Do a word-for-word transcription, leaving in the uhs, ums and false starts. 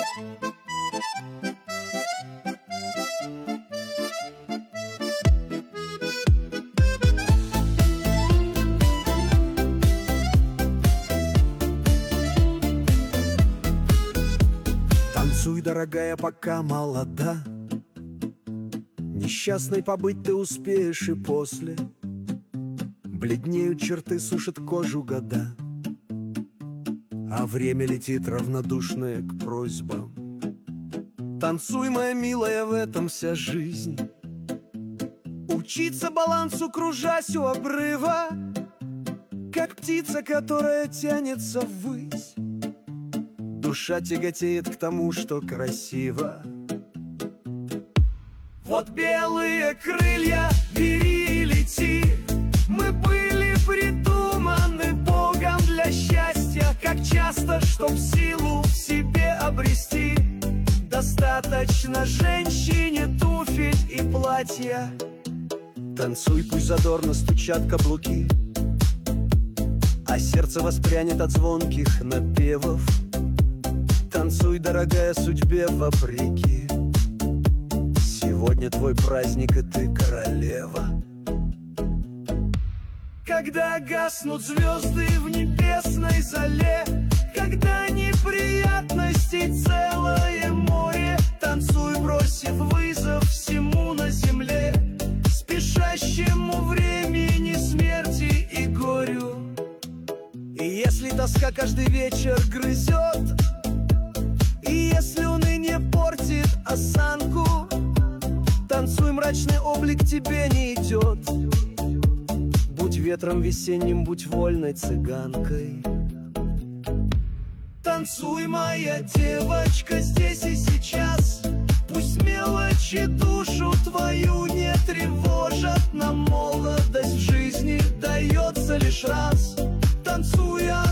Танцуй, дорогая, пока молода. Несчастной побыть ты успеешь и после. Бледнеют черты, сушат кожу года, а время летит равнодушное к просьбам. Танцуй, моя милая, в этом вся жизнь. Учиться балансу, кружась у обрыва, как птица, которая тянется ввысь. Душа тяготеет к тому, что красиво. Вот белые крылья, бери и лети. Мы были придуманы Богом для счастья. Как часто, чтоб силу в себе обрести, достаточно женщине туфель и платья. Танцуй, пусть задорно стучат каблуки, а сердце воспрянет от звонких напевов. Танцуй, дорогая, судьбе вопреки. Сегодня твой праздник, и ты королева. Когда гаснут звезды в небесной зале, когда неприятностей целое море, танцуй, бросив вызов всему на земле, спешащему времени, смерти и горю. И если тоска каждый вечер грызет, и если уныние портит осанку, танцуй, мрачный облик тебе не идет. Будь ветром весенним, будь вольной цыганкой. Танцуй, моя девочка, здесь и сейчас. Пусть мелочи душу твою не тревожат. Нам молодость в жизни дается лишь раз. Танцуй,